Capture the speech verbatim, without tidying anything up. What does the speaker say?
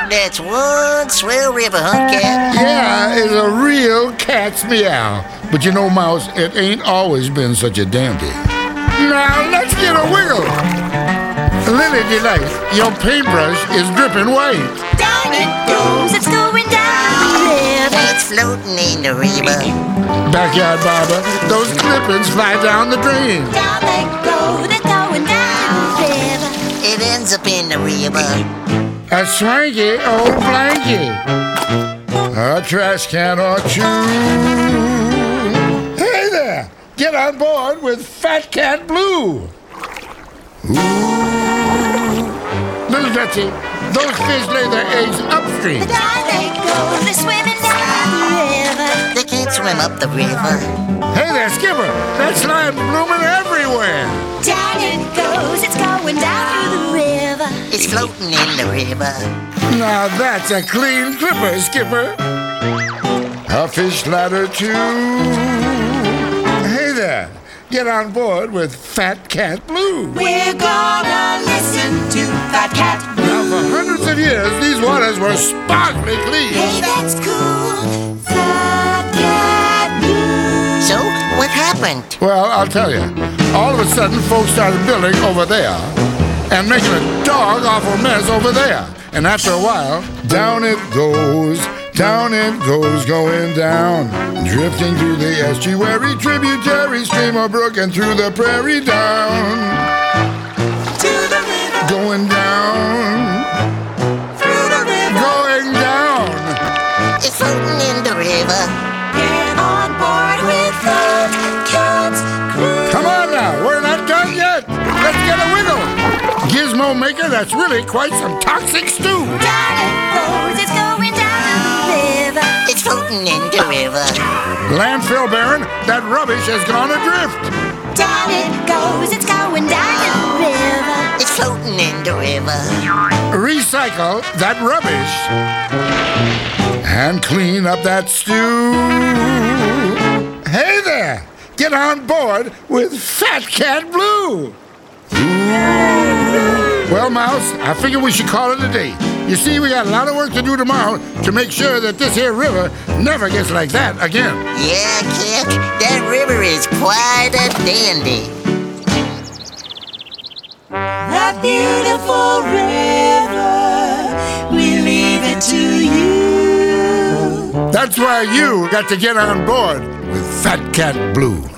That's one swell river, huh, Cat? Yeah, it's a real cat's meow. But you know, Mouse, it ain't always been such a dandy. Now, let's get a wiggle. Lily Delight, your paintbrush is dripping white. Down it goes, it's going down the river. It's floating in the river. Backyard barber, those clippings fly down the drain. Down they go, they're going down the river. It ends up in the river. A swanky old blankie, a trash can or two. Hey there, get on board with Fat Cat Blue. Ooh, little Dutchie, those fish lay their eggs upstream. Down they go, they're swimming down the river. They can't swim up the river. Hey there, Skipper, that slime's blooming everywhere. Down it goes, it's going down through the river. It's floating in the river. Now that's a clean clipper, Skipper. A fish ladder too. Hey there, get on board with Fat Cat Blue. We're gonna listen to Fat Cat Blue. Now for hundreds of years, these waters were sparkly clean. Hey, that's cool. Fat Cat Blue. So, what happened? Well, I'll tell you. All of a sudden, folks started building over there and making a dog-awful mess over there. And after a while, down it goes, down it goes, going down, drifting through the estuary, tributary, stream or brook, and through the prairie down. To the river. Going down, Through the river. going down. It's floating in the river. Get on board with Fat Cat's Crew. Come on now, we're not done yet. Let's get a wiggle. Gizmo Maker, that's really quite some toxic stew. Down it goes, it's going down the river. It's floating in the river. Landfill Baron, that rubbish has gone adrift. Down it goes, it's going down the river. It's floating in the river. Recycle that rubbish and clean up that stew. Hey there, get on board with Fat Cat Blue. Well, Mouse, I figure we should call it a day. You see, we got a lot of work to do tomorrow to make sure that this here river never gets like that again. Yeah, Cat, that river is quite a dandy. That beautiful river, we leave it to you. That's why you got to get on board with Fat Cat Blue.